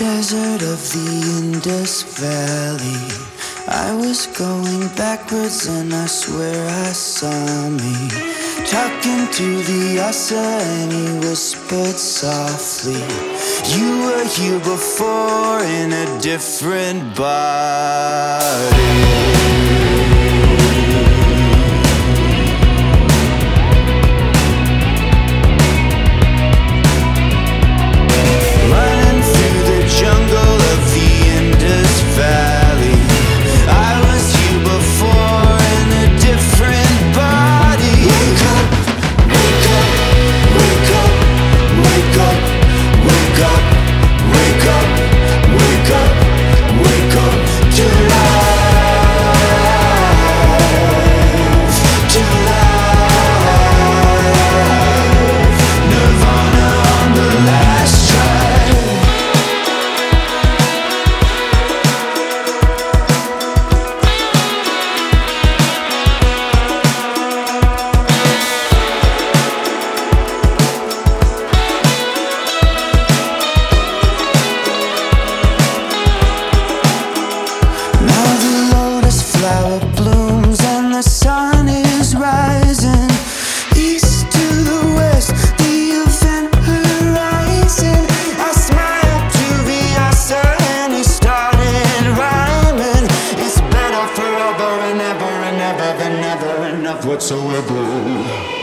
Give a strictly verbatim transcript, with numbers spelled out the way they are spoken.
desert of the Indus Valley, I was going backwards and I swear I saw me talking to the Asa and he whispered softly, you were here before in a different body. Flower blooms and the sun is rising, east to the west, the event horizon. I smiled to the Asa and he started rhyming. It's better forever and ever and ever than ever enough whatsoever.